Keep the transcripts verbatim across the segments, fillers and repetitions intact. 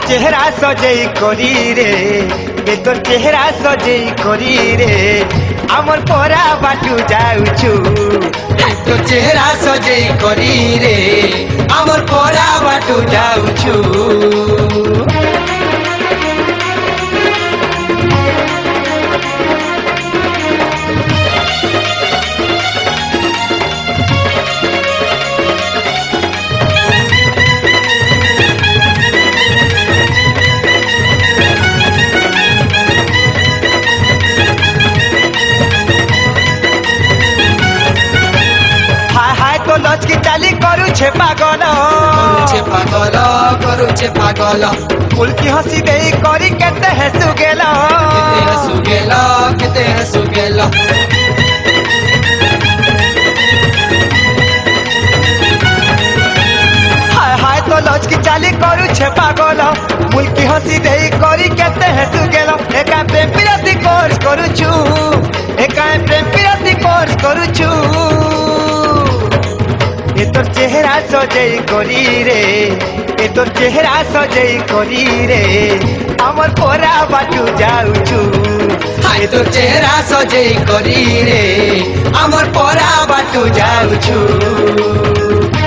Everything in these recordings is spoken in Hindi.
चेहरा सजेई करी रे ए तोर चेहरा सजेई करी रे आमर परा बाटू जाउछु तोर चेहरा सजेई करी रे आमर परा बाटू जाउछु। लचकी चाली करू छे पागल छे पागल करू छे पागल उल्की हंसी दे करी केते हसु गेला केते हसु गेला केते हसु गेला हाय हाय तो लचकी चाली करू छे पागल उल्की हंसी दे करी केते हसु गेला एका प्रेम पिरती कोर्स करू छु एका प्रेम पिरती कोर्स करू छु ए तोर चेहरा सजेई करी रे ए तोर चेहरा सजेई करी रे आमर परा बाटू जाउछु हाय तोर चेहरा सजेई करी रे आमर परा बाटू जाउछु।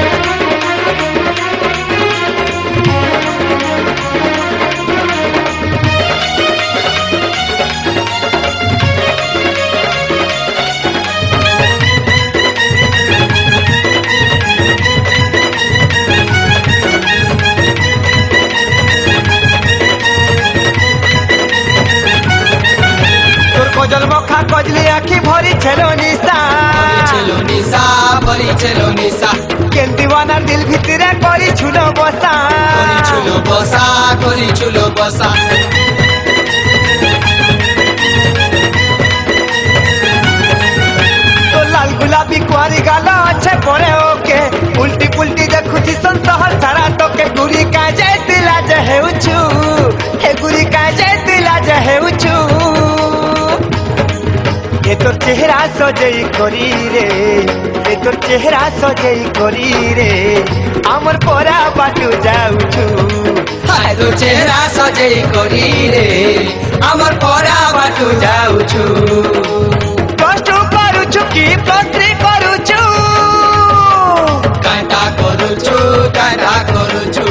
कजल मखा कजली आखी भरी छेलो निशा छेलो निशा भरी छेलो निशा केन दीवाना दिल भितरे करी छुलो बसा करी छुलो बसा करी छुलो बसा तो लाल गुलाबी कुआरी गाला अच्छे पड़े ओके उल्टी पुल्टी देखुची संतहर सारा तो के गुरी का जय दिला जहे उछु हे गुरी का जय दिला जहे उछु ए तोर चेहरा सजेई करी रे ए तोर चेहरा सजेई करी रे आमर परा बाटू जाउछु हाय तोर चेहरा सजेई करी रे आमर परा बाटू जाउछु। प्लस टू करूछु कि प्लस थ्री करूछु कांटा करूछु कांटा करूछु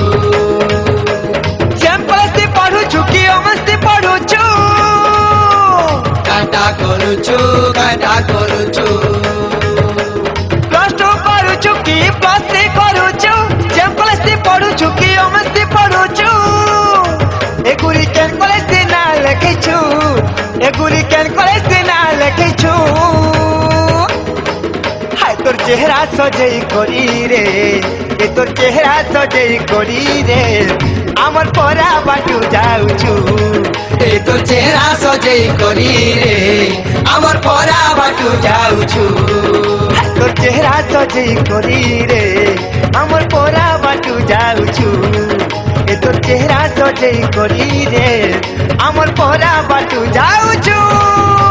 सैंपल पढ़ुछु कि अमस्ती पढ़ुछु कांटा करूछु कांटा करूछु प्लस टू करूछु कि प्लस थ्री करूछु सैंपल पढ़ुछु कि अमस्ती पढ़ुछु ए गुरी केन कॉलेज ना लिखिछु ए गुरी केन कॉलेज ना लिखिछु हाय तोर चेहरा सजेई करी रे ए तोर चेहरा सजेई करी रे आमर परा बाटू जाउछु ए तोर चेहरा सजेई करी रे आमर परा बाटू जाउछु तोर चेहरा सजेई करी रे आमर परा बाटू जाउछु ए तोर चेहरा सजेई करी रे आमर परा बाटू जाउछु।